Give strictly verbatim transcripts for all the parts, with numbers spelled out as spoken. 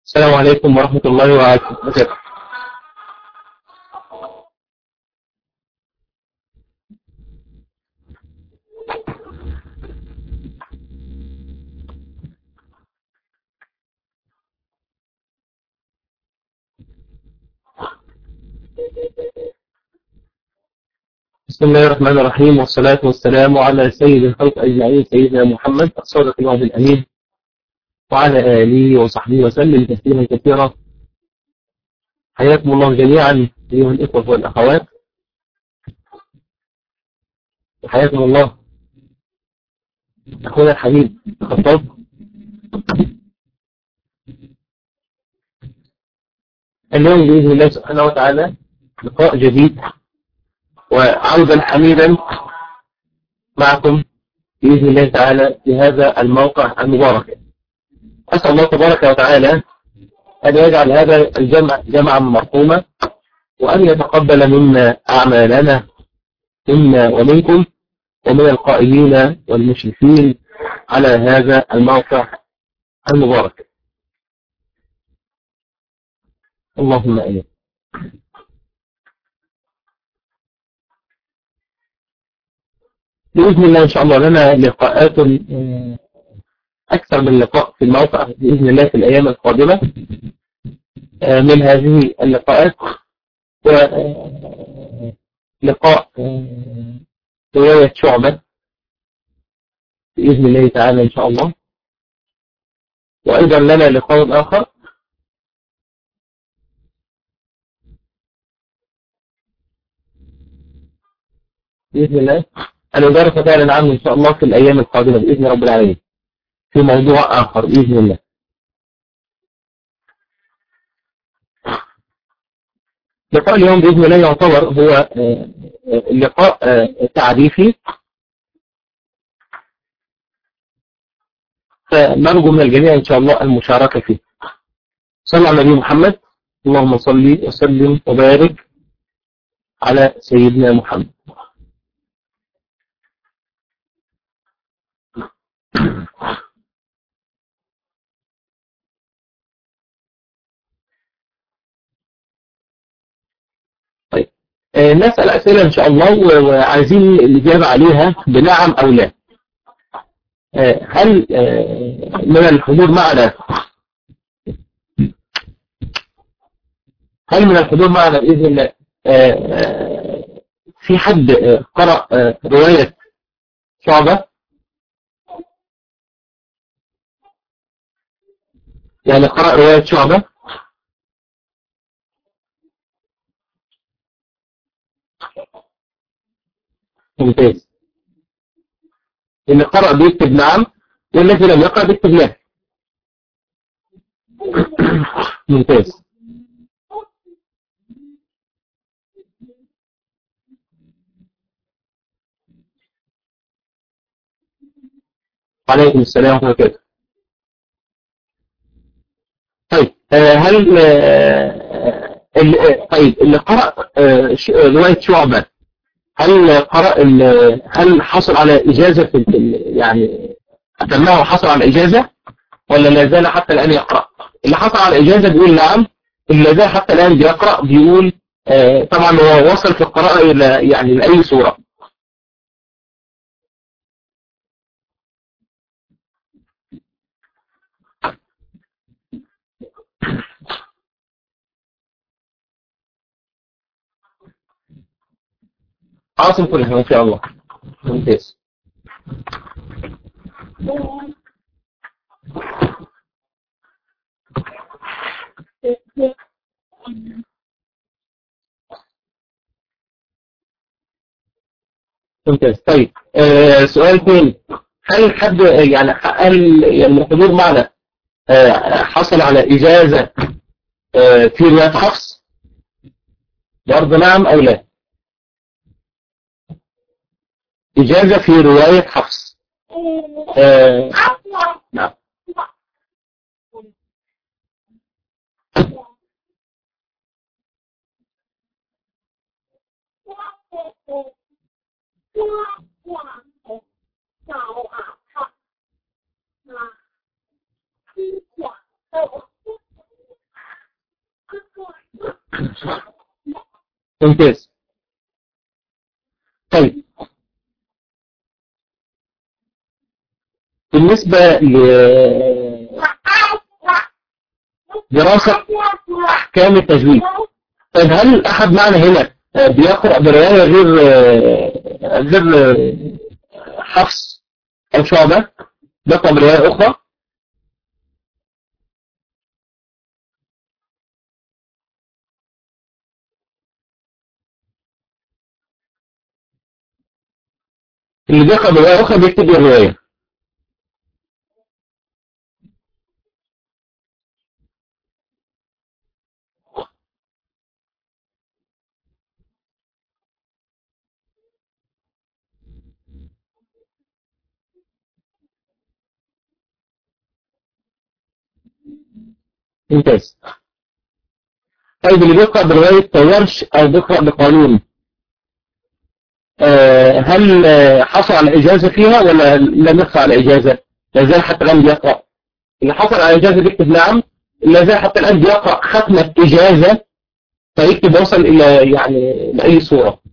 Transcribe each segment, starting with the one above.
السلام عليكم ورحمة الله وبركاته. بسم الله الرحمن الرحيم، والصلاة والسلام على سيد الخلق أجمعين سيدنا محمد الصادق الوعد الأمين وعلى آله وصحبه وسلم تسليما كثيرا. حياكم الله جميعا أيها الإخوة والأخوات، وحياكم الله أخونا الحبيب خطاب. اليوم بإذن الله سبحانه وتعالى لقاء جديد وعودا حميدا معكم بإذن الله تعالى في هذا الموقع المبارك. أسأل الله تبارك وتعالى أن يجعل هذا الجمع جمعا مرحوما، وأن يتقبل منا أعمالنا منا ومنكم ومن القائمين والمشرفين على هذا الموقع المبارك. اللهم آمين. بإذن الله إن شاء الله لنا لقاءات أكثر من لقاء في الموقع بإذن الله في الأيام القادمة. من هذه اللقاءات ولقاء رواية شعبة بإذن الله تعالى إن شاء الله، وأيضا لنا لقاء آخر بإذن الله أن ندرس فعلا عنه إن شاء الله في الأيام القادمة بإذن رب العالمين في موضوع آخر بإذن الله. لقاء اليوم بإذن الله يعتبر هو اللقاء تعريفي، فنرجو من الجميع إن شاء الله المشاركة فيه. صلى على النبي محمد، اللهم صل وسلم وبارك على سيدنا محمد. طيب آه نسأل أسئلة إن شاء الله وعايزين الإجابة عليها بنعم أو لا. آه هل آه من الحضور معنا هل من الحضور معنا بإذن الله آه في حد آه قرأ آه رواية شعبة؟ يعني قرأ رواية شعبة؟ ممتاز. اللي قرأ بيكتب نعم، والذي لم يقرأ بيكتب لا. ممتاز. عليكم السلام ورحمة الله وبركاته. طيب هل طيب اللي قرأ رواية شعبة هل قرأ هل حصل على إجازة في يعني أتمه حصل على إجازة ولا لا زال حتى الآن يقرأ؟ اللي حصل على إجازة بيقول نعم، اللي لا زال حتى الآن بيقرأ بيقول آه طبعا هو وصل في القراءة إلى يعني لأي سورة. عاصم كلها إن شاء الله. ممتاز. ممتاز. طيب آه سؤال ثاني، هل حد يعني هل يعني الحضور معنا آه حصل على إجازة آه في رواية حفص؟ برضه نعم أو لا؟ إجازة في رواية حفص. آه نعم. ممتاز. طيب بالنسبة لدراسة أحكام التجويد، طيب هل أحد معنا هنا بيقرأ برواية غير غير حفص أو شعبة، بيقرأ برواية أخرى؟ اللي بيقرأ برواية أخرى بيكتب الرواية. ممتاز. طيب اللي بيقرأ برواية ورش أو بيقرأ بقانون، هل حصل على إجازة فيها ولا لم يحصل على إجازة؟ لا زال حتى الآن بيقرأ. اللي حصل على إجازة بيكتب نعم، لا زال حتى الآن بيقرأ ختمة إجازة، فيكتب وصل إلى يعني لأي صورة.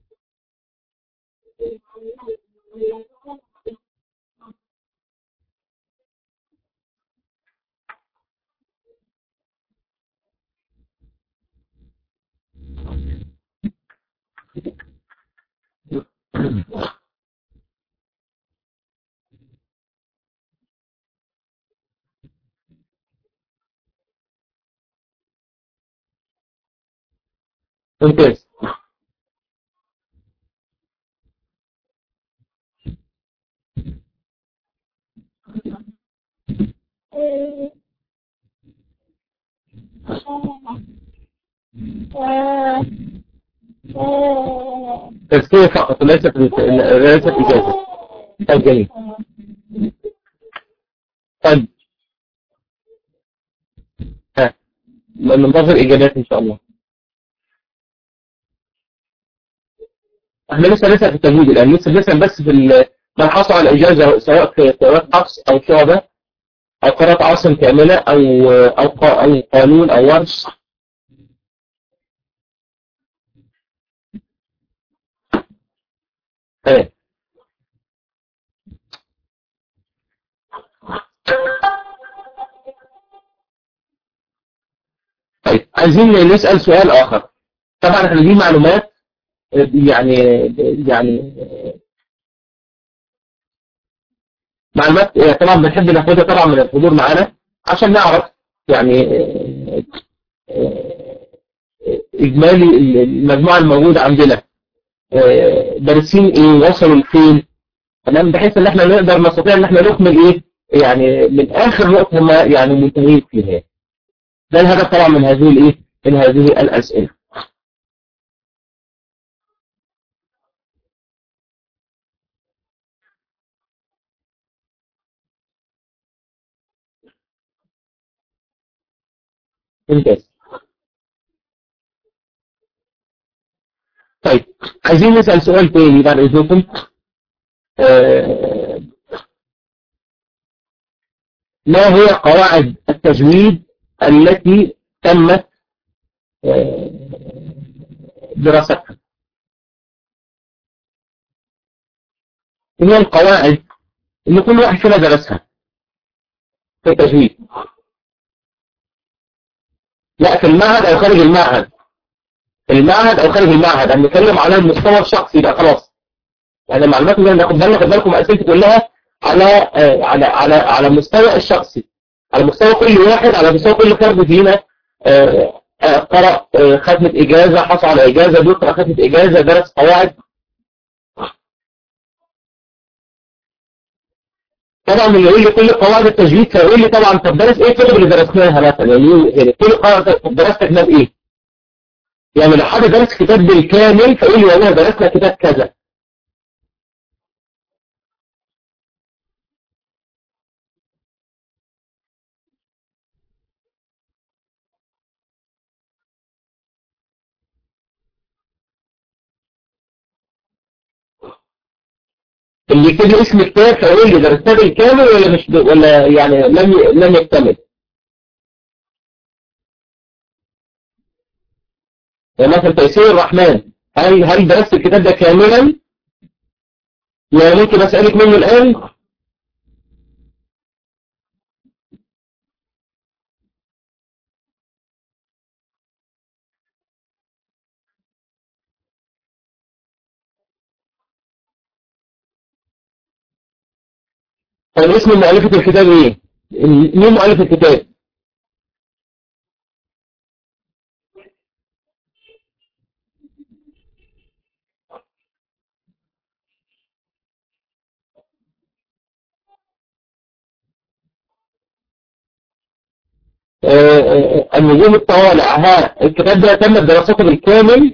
ممتاز. تزكية فقط ليست ليست إجازة. طيب جميل. طيب ها ننتظر إجابات إن شاء الله. احنا لسه لسه في التجويد الآن، لسه لسه بس في من حصل على إجازة سواء في قراءة حفص أو شعبة أو قراءة عاصم كاملة أو أو أو قانون أو ورش. ها طيب عايزين نسأل سؤال آخر. طبعا احنا دي معلومات يعني يعني معلومات طبعا بنحب ناخدها طبعا من الحضور معانا عشان نعرف يعني إجمالي المجموعة الموجودة عندنا دارسين إيه، وصلوا لفين، تمام، بحيث إن احنا نقدر نستطيع إن احنا نكمل إيه يعني من آخر نقطة هم يعني منتهين فيها. ده الهدف طبعا من هذه الإيه من هذه الأسئلة. ممتاز. طيب عايزين نسأل سؤال تاني بعد إذنكم. آه ما هي قواعد التجويد التي تمت آه دراستها؟ هي القواعد اللي كل واحد فينا درسها في التجويد، لا في المعهد أو خارج المعهد، في المعهد أو خارج المعهد، أنا بنتكلم على المستوى الشخصي بقى خلاص. يعني المعلومات اللي ناخد بالنا، خد بالكم أسئلتي كلها على آه على على على المستوى الشخصي، على مستوى كل واحد، على مستوى كل فرد فينا. آه آه قرأ آه ختمة إجازة، حصل على إجازة، بيقرأ ختمة إجازة، درس قواعد. طبعا اللي يقول لي كل قواعد التجويد فيقول لي طبعا طب درس ايه الكتب اللي درسناها مثلا، يعني يعني كل قواعد درست كتاب ايه؟ يعني لو حد درس كتاب بالكامل فيقول لي والله درسنا كتاب كذا. اللي يكتب لي اسم الكتاب فيقول لي درسناه بالكامل ولا مش ب... ولا يعني لم ي... لم يكتمل. يعني مثلا تيسير الرحمن، هل هل درست الكتاب ده كاملا؟ يعني ممكن أسألك منه الآن؟ طيب اسم مؤلفة الكتاب إيه؟ مين مؤلف الكتاب؟ آه، آه، آه، النجوم الطوالع. ها الكتاب ده تم دراسته بالكامل؟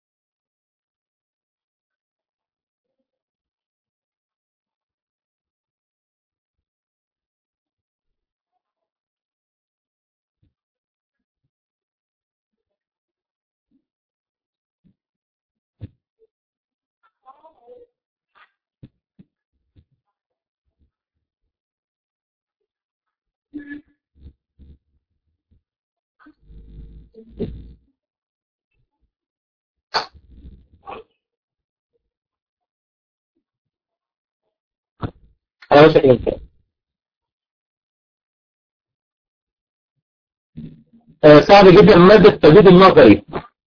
على وشك الإنسان. آه، صعب جدا مادة التجويد النظري.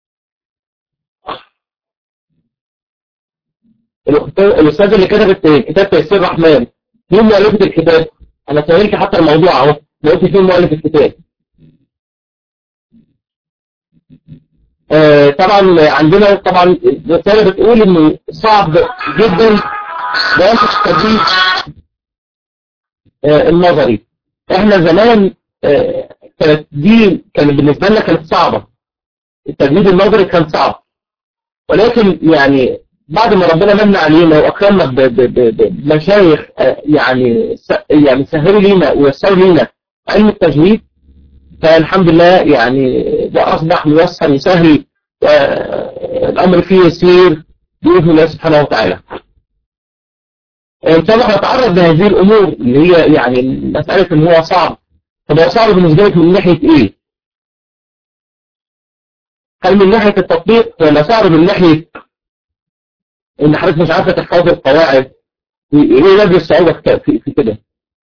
الأخت- الأستاذ اللي كتب كتاب تيسير الرحمن، مين مؤلفة الكتاب؟ أنا سألك حتى الموضوع أهو، ما قلتش مين مؤلف الكتاب. آه، طبعا عندنا طبعا الرسالة بتقول إنه صعب جدا دراسة التجويد آه، النظري. إحنا زمان آه، كانت دي كانت بالنسبة لنا كانت صعبة، التجويد النظري كان صعب، ولكن يعني بعد ما ربنا من علينا واكرمنا ب- ب- ب- بمشايخ آه، يعني س- يعني سهلوا لينا ويسروا لينا علم التجويد، فالحمد لله يعني ده اصبح ميسر وسهل، آه، الامر فيه يسير باذن الله سبحانه وتعالى. ان شاء الله هنتعرض لهذه الامور اللي هي يعني مساله ان هو صعب. طب هو صعب بالنسبه لك من ناحيه ايه؟ هل من ناحيه التطبيق ولا صعب من ناحيه ان حضرتك مش عارفه تحفظ القواعد؟ ايه وجه الصعوبة في في- في كده؟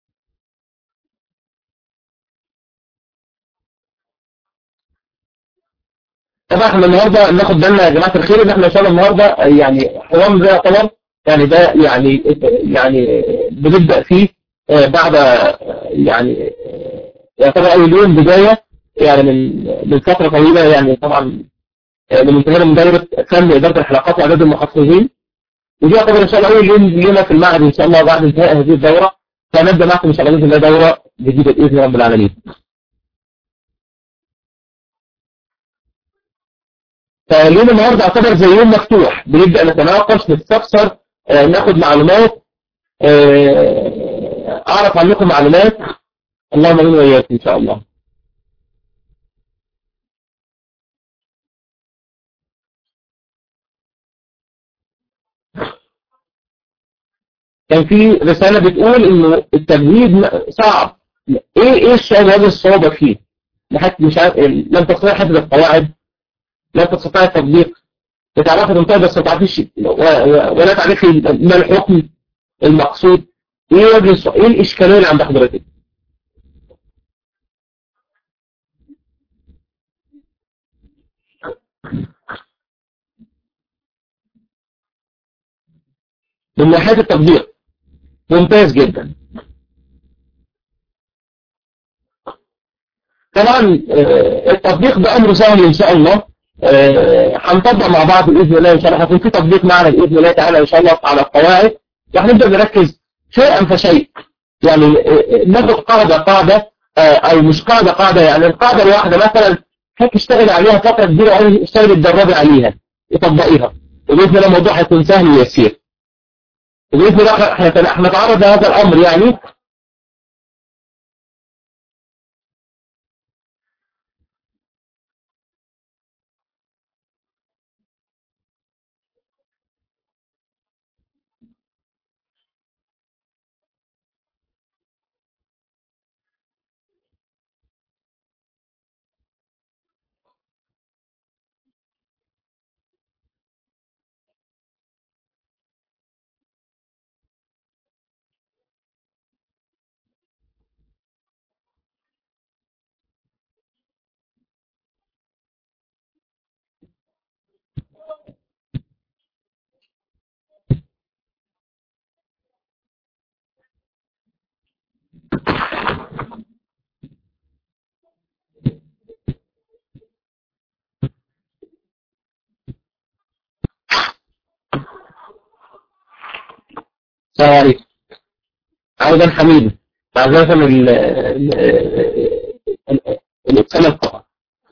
طبعا احنا النهارده ناخد بالنا يا جماعة الخير ان احنا ان شاء الله النهارده يعني حوار ده يعتبر يعني ده يعني يعني بنبدأ فيه آه، بعد آه، يعني آه، يعتبر اول يوم بداية يعني من من فترة طويلة، يعني طبعا آه، من انتهينا من دائرة فن إدارة الحلقات وإعداد المحفظين، ودي يعتبر ان شاء الله اول يوم لنا في المعهد ان شاء الله بعد انتهاء هذه الدورة، فنبدأ معكم ان شاء الله بإذن الله دورة جديدة بإذن رب العالمين. فاليوم النهارده يعتبر زي يوم مفتوح، بنبدأ نتناقش نستفسر آه، ناخد معلومات، آه، أعرف عنكم معلومات. اللهم امين وإياكم إن شاء الله. كان في رسالة بتقول إنه التجويد م- صعب. إيه إيه الصعوبة هذه الصعوبة فيه؟ لحد مش عارف، لم تستطيع حفظ القواعد، لم تستطيع التطبيق، بتعرفي تنطق بس ما تعرفيش و- و- ولا تعرفي ما الحكم المقصود. إيه وجه الص- إيه الإشكالية اللي عند حضرتك؟ من ناحية التطبيق ممتاز جدا. طبعا آه، التطبيق ده امر سهل ان شاء الله. آه، هنطبق مع بعض باذن الله ان شاء الله، هيكون في تطبيق معنا باذن الله تعالى ان شاء الله على القواعد، وهنبدا نركز شيئا فشيء. يعني آه، ناخد قاعده قاعده، آه، او مش قاعده قاعده، يعني القاعده الواحده مثلا هتشتغل عليها فتره كبيره قوي، اشتغل تدربي عليها تطبقيها، وباذن الله الموضوع هيكون سهل ويسير، وباذن الله هنت- هنتعرض لهذا الامر يعني. السلام عليكم. عودا حميدا. معذرة من الاتصال القطع.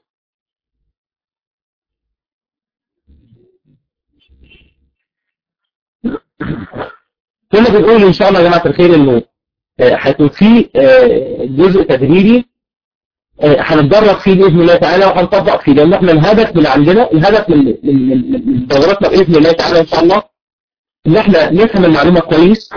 كنا بنقول ان شاء الله يا جماعة الخير انه هيكون في جزء تدريبي هنتدرب فيه باذن الله تعالى وهنطبق فيه، لان احنا الهدف من عندنا الهدف من من من دوراتنا باذن الله تعالى ان شاء الله ان احنا نفهم المعلومه كويس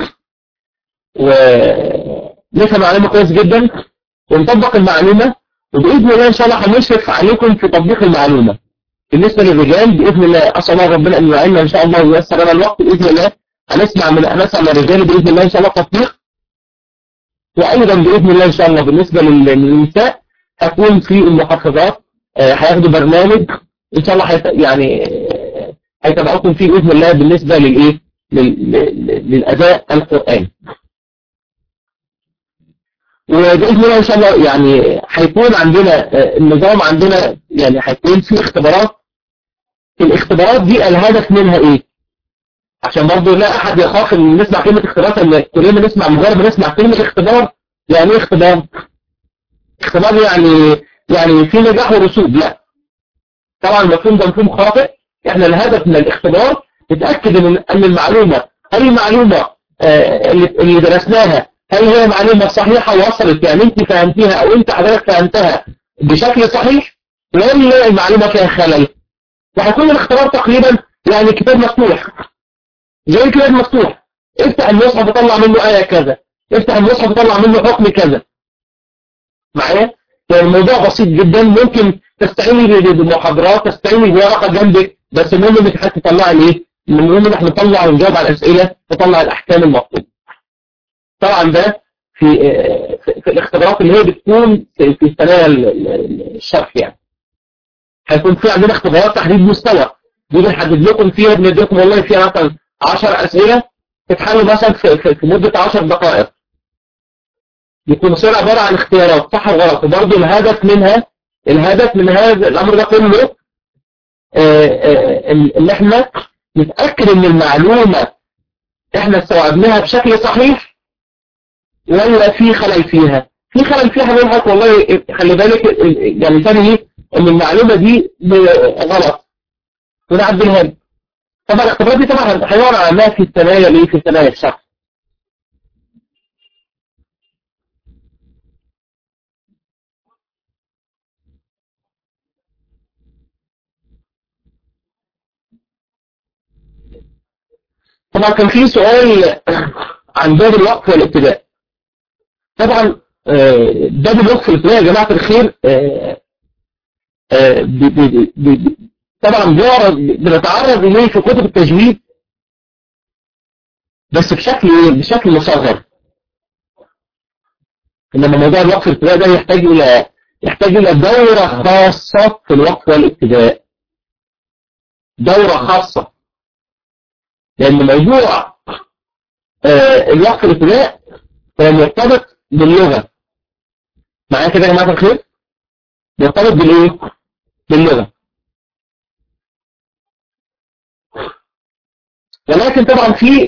ونفهم المعلومه كويس جدا ونطبق المعلومه، وباذن الله ان شاء الله هنشرف عليكم في تطبيق المعلومه. بالنسبه للرجال باذن الله اسال الله ربنا ان يعيننا ان شاء الله وييسر لنا الوقت باذن الله، هنسمع من هنسمع من الرجال باذن الله ان شاء الله تطبيق. وايضا باذن الله ان شاء الله بالنسبه للنساء هتكون في المحافظات هياخدوا برنامج ان شاء الله حيث يعني هيتابعوكم فيه باذن الله بالنسبه للايه للاداء القراني. وباذن الله ان شاء الله يعني هيكون عندنا النظام عندنا يعني هيكون في اختبارات. الاختبارات دي الهدف منها ايه؟ عشان برضه لا احد يخاف ان نسمع كلمه اختبارات، ان كلنا نسمع مجرد بنسمع كلمه اختبار. يعني ايه اختبار؟ اختبار يعني يعني في نجاح ورسوب. لا طبعا المفهوم ده مفهوم خاطئ. احنا الهدف من الاختبار نتاكد ان ان المعلومه هل المعلومه آه اللي, اللي درسناها هل هي معلومه صحيحه وصلت، يعني انت فهمتيها او انت حضرتك فهمتها بشكل صحيح، ولا المعلومه فيها خلل. وهيكون الاختبار تقريبا يعني كتاب مفتوح، زي كتاب مفتوح. افتح المصحف وطلع منه ايه كذا، افتح المصحف وطلع منه حكم كذا. معايا؟ يعني الموضوع بسيط جدا. ممكن تستعيني بالمحاضرات، تستعيني بورقه جنبك، بس المهم انك حتى تطلع ايه؟ المهم ان احنا نطلع ونجاوب على الاسئله، نطلع الاحكام المطلوبه. طبعا ده في في, في الاختبارات اللي هي بتكون في, في ثنايا الشرح. يعني هيكون في عندنا اختبارات تحديد مستوى، دي بنحدد لكم فيها، بنديكم والله فيها مثلا عشر اسئله تتحلوا مثلا في, في, في مده عشر دقائق. يكون صار عبارة عن اختيارات صح وغلط. وبرضه الهدف منها الهدف من هذا الأمر ده كله ان احنا نتأكد ان المعلومة احنا استوعبناها بشكل صحيح ولا في خلل فيها. في خلل فيها هنقولك والله خلي بالك يعني ثاني ايه ان المعلومة دي غلط ونعدلها لك. طبعا الاختبارات دي طبعا هيورى عنها في الثنايا ليه في الثنايا الشخص. طبعا كان في سؤال عن باب الوقف والابتداء. طبعا باب الوقف والابتداء يا جماعة الخير بي بي بي طبعا بنتعرض إليه في كتب التجويد بس بشكل بشكل مصغر. إنما موضوع الوقف والابتداء ده يحتاج إلى يحتاج إلى دورة خاصة في الوقف والابتداء، دورة خاصة، لأن موضوع الوقف والابتداء هو مرتبط باللغة. معايا كده يا جماعة الخير؟ مرتبط بالإيه؟ باللغة. ولكن طبعا في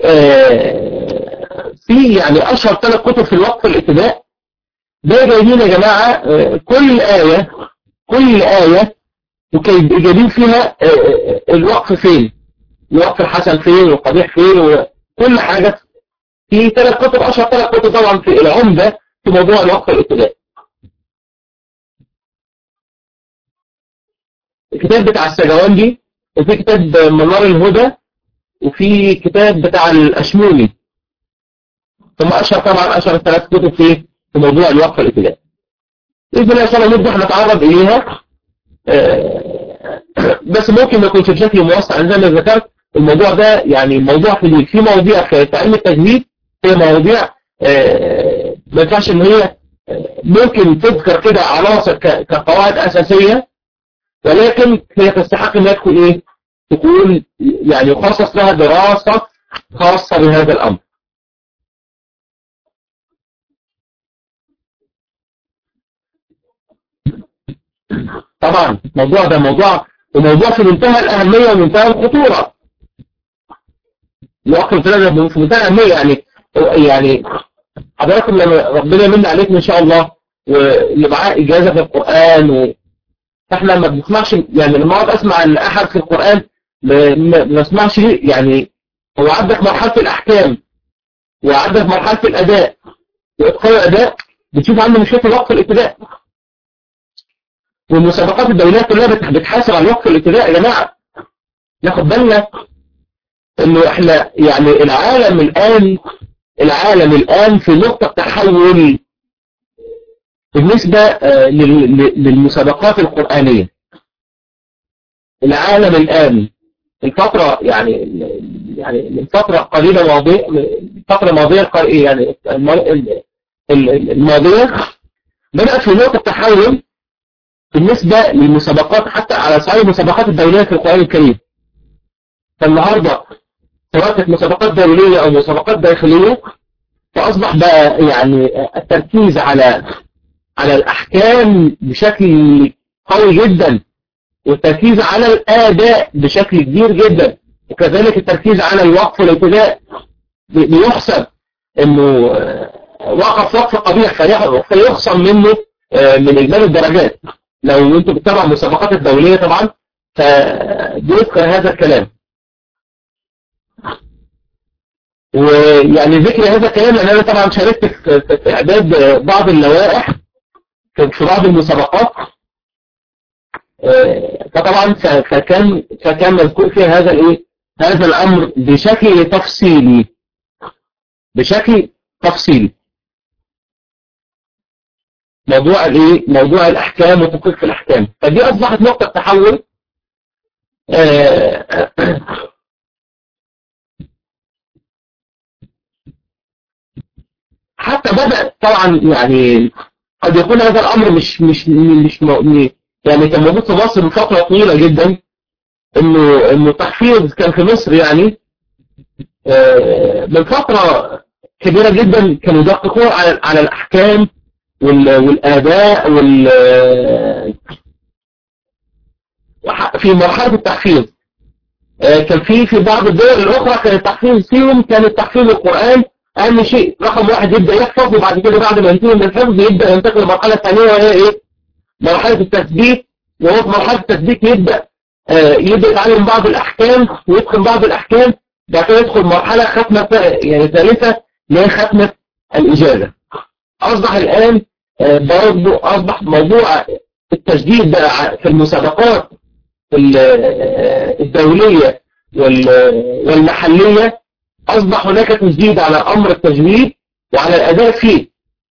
في يعني أشهر ثلاث كتب في الوقف والابتداء ده جايبين يا جماعة كل آية كل آية وجايبين فيها الوقف فين، الوقف الحسن فين والقبيح فين وكل حاجة. في ثلاث كتب أشهر ثلاث كتب طبعا في العمدة في موضوع الوقف والابتداء. الكتاب بتاع السجوانجي، وفي كتاب منار الهدى، وفي كتاب بتاع الأشموني. ثم أشهر طبعا أشهر ثلاث كتب في في موضوع الوقف والابتداء. بإذن الله إن شاء الله نبدأ نتعرض إليها بس ممكن ما يكونش بشكل موسع. زي ما ذكرت الموضوع ده يعني موضوع في في مواضيع في علم التجويد، هي مواضيع ما ينفعش ان هي ممكن تذكر كده عناصر كقواعد اساسيه، ولكن هي تستحق انها تكون ايه؟ تكون يعني يخصص لها دراسه خاصه بهذا الامر. طبعا الموضوع ده موضوع وموضوع في منتهى الاهميه ومنتهى الخطوره. الوقف والابتداء في منتهى الاهميه. يعني يعني حضراتكم لما ربنا يمن عليكم ان شاء الله واللي معاه اجازه في القران و... احنا ما بنسمعش، يعني لما اقعد اسمع ان احد في القران ما ما اسمعش يعني هو عندك مرحله الاحكام وعندك مرحله الاداء واتقان الاداء، بتشوف عنده مشكله وقف الابتداء. والمسابقات الدوليه كلها بتحاسب على وقف الابتداء يا جماعه. ناخد بالنا انه احنا يعني العالم الان العالم الان في نقطه تحول بالنسبه للمسابقات القرانيه. العالم الان الفتره يعني يعني من فتره قليله ماضيه فتره ماضيه يعني الماضيه بدات في نقطه تحول بالنسبه للمسابقات حتى على صعيد المسابقات الدوليه في القران الكريم. فالنهارده سواء كانت مسابقات دوليه او مسابقات داخليه، فاصبح بقى يعني التركيز على على الاحكام بشكل قوي جدا، والتركيز على الاداء بشكل كبير جدا، وكذلك التركيز على الوقف والابتداء بيحسب انه وقف وقف قبيح فيخصم منه من اجمالي الدرجات. لو انتم بتتابعوا المسابقات الدوليه طبعا فبيذكر هذا الكلام. ويعني ذكر هذا الكلام لان انا طبعا شاركت في اعداد بعض اللوائح في بعض المسابقات، فطبعا فكان فكان مذكور فيها هذا الايه هذا الامر بشكل تفصيلي بشكل تفصيلي موضوع الايه موضوع الاحكام وتطبيق الاحكام. فدي اصبحت نقطه تحول. حتى بدأ طبعا يعني قد يكون هذا الامر مش مش مش يعني كان موجود في مصر من فتره طويله جدا، انه انه تحفيظ كان في مصر يعني من فتره كبيره جدا كانوا يدققون على على الاحكام والاداء وال في مرحله التحفيظ. كان في في بعض الدول الاخرى كان التحفيظ فيهم كان التحفيظ القران اهم شيء، رقم واحد يبدا يحفظ، وبعد كده بعد ما ينتهي من الحفظ يبدا ينتقل للمرحله الثانيه وهي ايه؟ مرحله التثبيت. وهو في مرحله التثبيت يبدا آه يبدا يتعلم بعض الاحكام ويتقن بعض الاحكام، بعد كده يدخل مرحله ختمه يعني ثالثه اللي هي ختمه الاجازه. اصبح الان آه برضه اصبح موضوع التجديد بقى في المسابقات الدوليه والمحليه، اصبح هناك تجديد على امر التجويد وعلى الاداء فيه،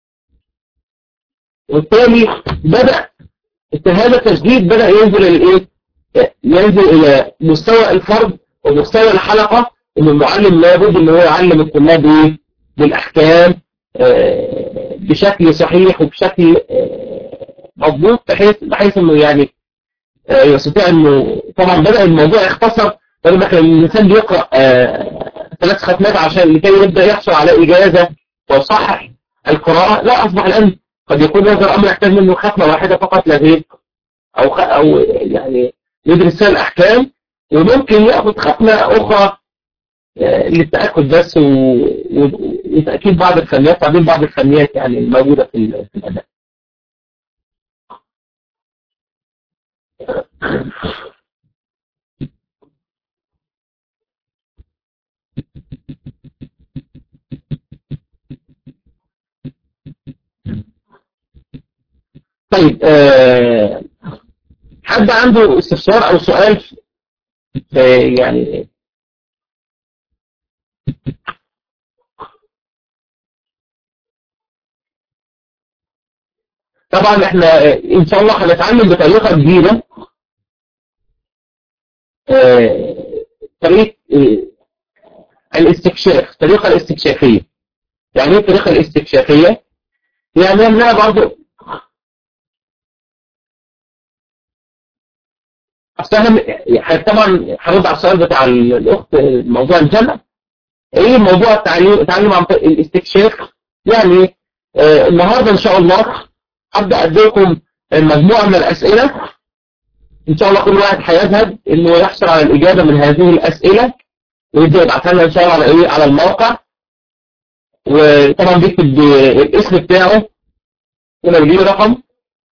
وبالتالي بدا هذا التجديد بدا ينزل الايه ينزل الى مستوى الفرد ومستوى الحلقه، ان المعلم لابد ان هو يعلم الطلاب ايه بالاحكام بشكل صحيح وبشكل مضبوط، بحيث بحيث انه يعني يستطيع انه طبعا بدا الموضوع يختصر. بدل ما كان الانسان بيقرا ثلاث ختمات عشان لكي يبدا يحصل على اجازه ويصحح القراءه، لا اصبح الان قد يكون هذا الامر يحتاج منه ختمه واحده فقط لا غير، او خ... او يعني يدرس فيها الاحكام، وممكن ياخذ ختمه اخرى للتاكد بس وتاكيد بعض الفنيات تعديل بعض الفنيات يعني الموجوده في في الاداء. طيب أه حد عنده استفسار او سؤال يعني؟ طبعا احنا ان شاء الله هنتعلم بطريقه جديده، أه طريقه الاستكشاف، الطريقه الاستكشافيه. يعني ايه الطريقه الاستكشافيه؟ يعني انا برضه أفهم طبعا هرد على السؤال بتاع الأخت موضوع الجمع. إيه موضوع التعليم التعليم عن طريق الاستكشاف؟ يعني آه النهارده إن شاء الله هبدأ أديكم مجموعة من الأسئلة، إن شاء الله كل واحد هيذهب إنه يحصل على الإجابة من هذه الأسئلة ويبدأ يبعثها لنا إن شاء الله على إيه على الموقع. وطبعا بيكتب الاسم بتاعه ولو ليه رقم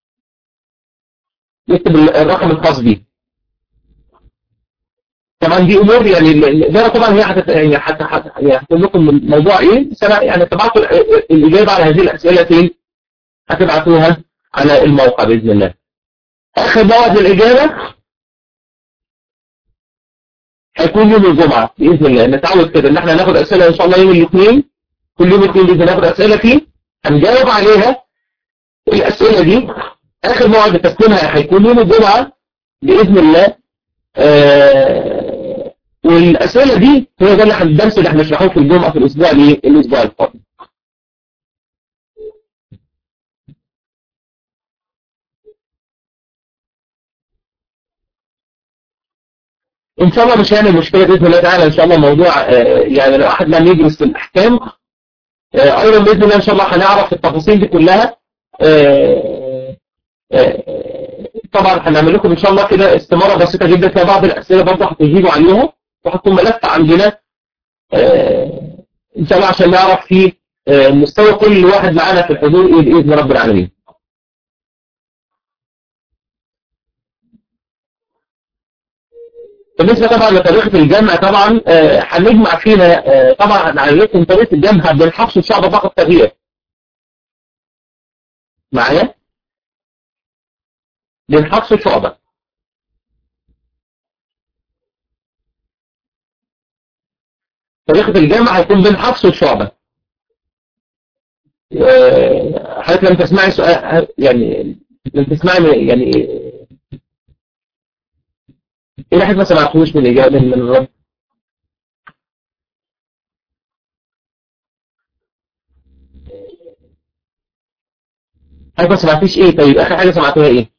يكتب الرقم الخاص بيه. طبعا دي امور يعني الاداره طبعا هي حتى يعني حتى يعني هتقول لكم الموضوع ايه، بس انا يعني تبعتوا الاجابه على هذه الاسئله فين؟ هتبعتوها على الموقع باذن الله. اخر موعد الاجابه هيكون يوم الجمعه باذن الله. نتعود كده ان احنا هناخد اسئله ان شاء الله يوم الاثنين، كل يوم الاثنين باذن الله ناخد اسئله فيه هنجاوب عليها. الاسئله دي اخر موعد تسليمها هيكون يوم الجمعه باذن الله. آه والاسئله دي هو ده اللي الدرس اللي احنا هنشرحه في الجمعه في الاسبوع الايه الاسبوع القادم. ان شاء الله مش هيعمل مشكله باذن الله تعالى. ان شاء الله موضوع آه يعني لو احد لم يدرس الاحكام آه ايضا باذن الله ان شاء الله هنعرف التفاصيل دي كلها. آه آه طبعا هنعمل لكم ان شاء الله كده استماره بسيطه جدا في بعض الاسئله برضه هتجيبوا عليهم وهتكون ملف عندنا آه ان شاء الله عشان نعرف فيه آه مستوى كل واحد معانا في الحضور ايه باذن رب العالمين. بالنسبه طبعا لطريقه الجمع طبعا آه هنجمع فينا آه طبعا هنعلمكم طريقه الجمع بين حفص وشعبه فقط تغيير. معايا؟ بين حفص وشعبه. طريقه الجمع هيكون بين حفص وشعبه. حضرتك لم تسمعي سؤال يعني لم تسمعي يعني ايه حضرتك ما سمعتوش من الاجابه من الرد؟ حضرتك ما سمعتيش ايه؟ طيب اخر حاجه سمعتوها ايه؟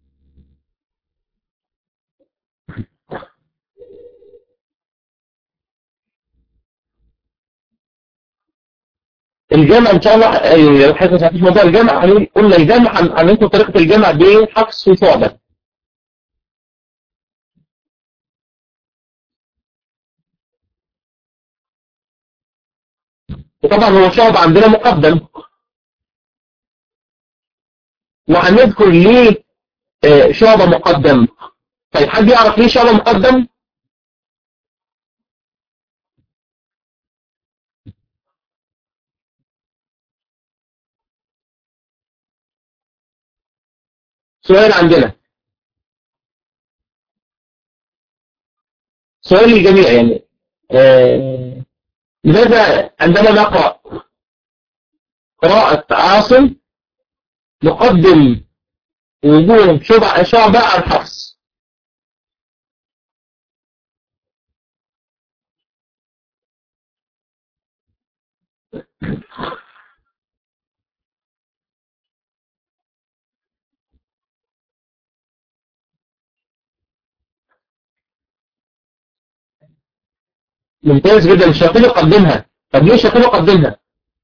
الجمع ان شاء الله لو حضرتك ما سمعتيش موضوع الجمع هنقول قلنا الجمع هنقول طريقه الجمع بين حفص وشعبه. وطبعا هو شعبه عندنا مقدم وهنذكر ليه شعبه مقدم. طيب حد يعرف ليه شعبه مقدم؟ سؤال عندنا سؤال للجميع يعني آه لماذا عندما نقرأ قراءة عاصم نقدم وجوه شعبة عن حفص؟ ممتاز جدا. الشاطبي قدمها. طب ليه الشاطبي قدمها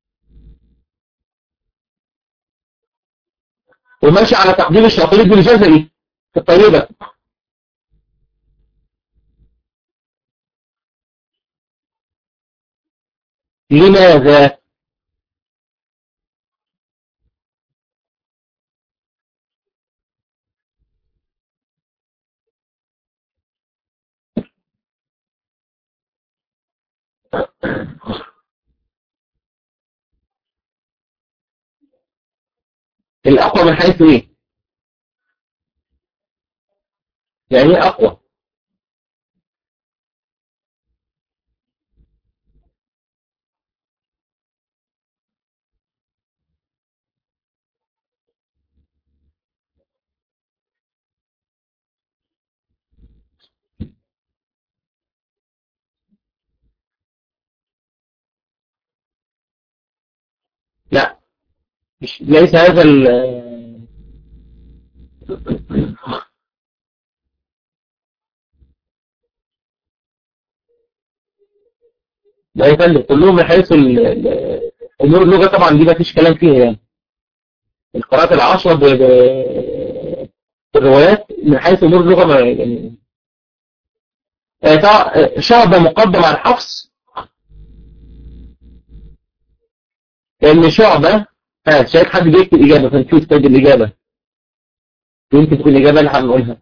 وماشي على تقديم الشاطبي بالجزري في الطيبة؟ لماذا؟ الأقوى من حيث إيه؟ يعني إيه أقوى؟ لا مش ليس هذا ال لا يفلت كلهم من حيث أمور اللغة طبعا دي ما فيش كلام فيها يعني. القراءات العشرة بالروايات من حيث أمور اللغة ما يعني شعبة مقدم على حفص لأن شعبة، ها شايف حد بيكتب إجابة فنشوف كده الإجابة، يمكن تكون الإجابة اللي هنقولها.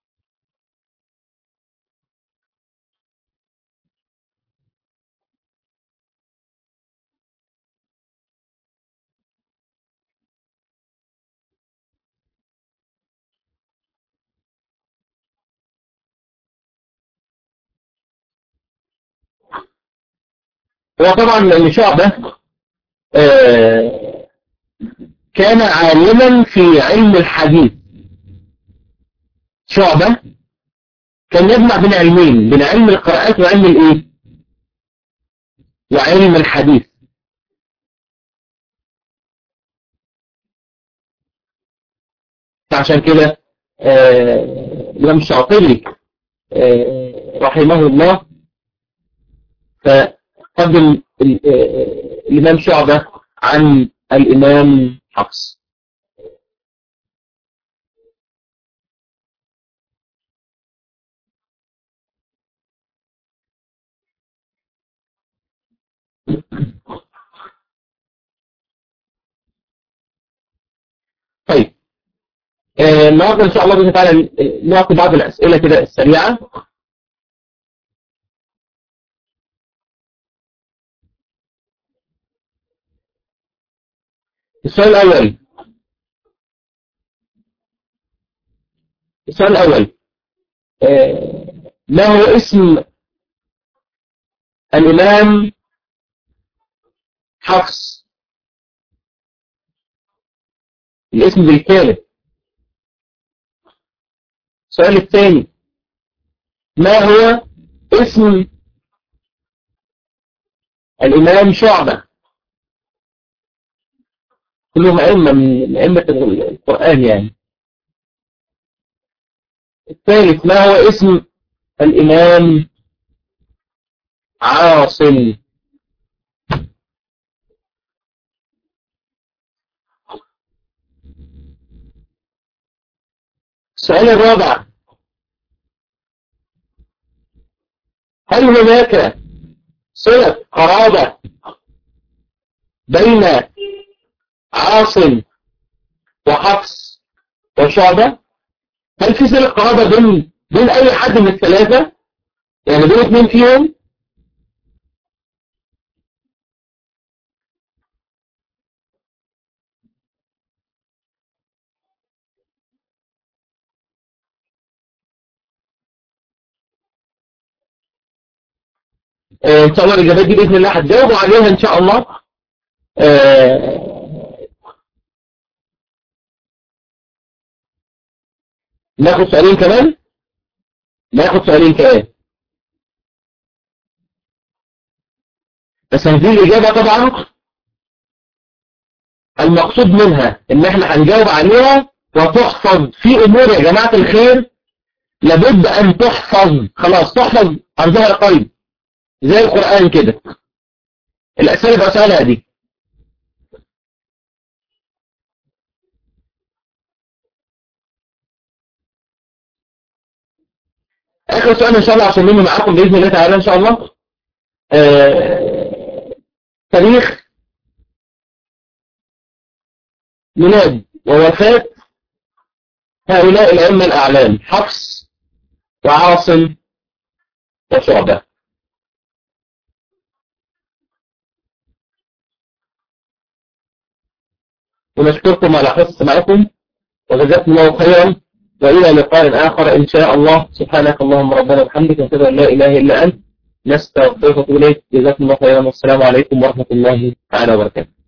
هو طبعا لأن شعبة آه كان عالما في علم الحديث. شعبة كان يجمع بين علمين، بين علم القراءات وعلم الايه وعلم الحديث. فعشان كده الإمام الشاطبي آه رحمه الله فقدم الإمام شعبة عن الإمام حفص. طيب آه النهارده إن شاء الله بإذن تعالى نعطي بعض الأسئلة كده السريعة. السؤال الأول السؤال الأول آه ما هو اسم الإمام حفص؟ الاسم بالكامل. السؤال الثاني ما هو اسم الإمام شعبة؟ كلهم أئمة من أئمة القرآن يعني. الثالث ما هو اسم الإمام عاصم؟ السؤال الرابع هل هناك صلة قرابة بين عاصم وحفص وشعبة؟ هل في صلة قرابة بين بين أي حد من الثلاثة؟ يعني بين اثنين فيهم؟ آه إن شاء الله الإجابات دي بإذن الله هتجاوبوا عليها إن شاء الله. آه ناخد سؤالين كمان ناخد سؤالين كمان بس هذه الإجابة طبعا المقصود منها إن إحنا هنجاوب عليها وتحفظ. في أمور يا جماعة الخير لابد أن تحفظ، خلاص تحفظ عن ظهر قلب زي القرآن كده. الأسئلة بقى سهلة دي. آخر سؤال إن شاء الله عشان نمي معاكم بإذن الله تعالى إن شاء الله. آه... تاريخ ميلاد ووفاة هؤلاء الأئمة الأعلام حفص وعاصم وشعبة. ونشكركم على حسن سماعكم وجزاكم الله خيرا، وإلى لقاء آخر إن شاء الله. سبحانك اللهم ربنا وبحمدك نشهد أن لا إله إلا أنت نستغفرك ونتوب إليك. جزاكم الله خيرا والسلام عليكم ورحمة الله تعالى وبركاته.